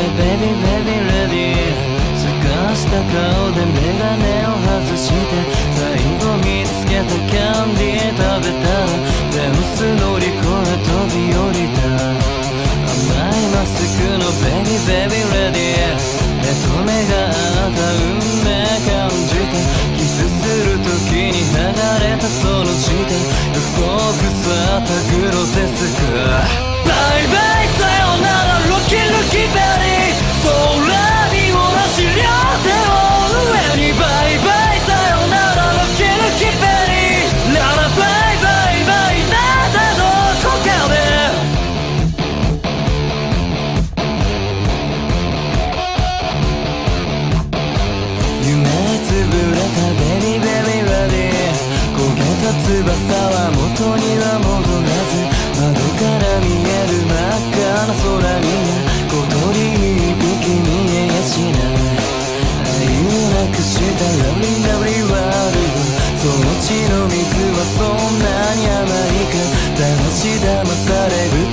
ベビーベビーレディーすかした顔でメガネを外して最後見つけたキャンディー食べたらフェンス乗り越え飛び降りた甘いマスクのベビーベビーレディー目と目が合った運命感じたキスする時に剥がれたその舌予告さったグロテスクバイバイさよならロキロキベリー空に下ろし両手を上にバイバイさよならロキロキベリーララバイバイバイなたどこかで夢つぶれたベビーベビーレディ焦げた翼は元には戻らず窓から見える真っ赤な空には小鳥一匹見えやしない愛をなくしたラブリーラブリーワールドその血の水はそんなに甘いか騙し騙される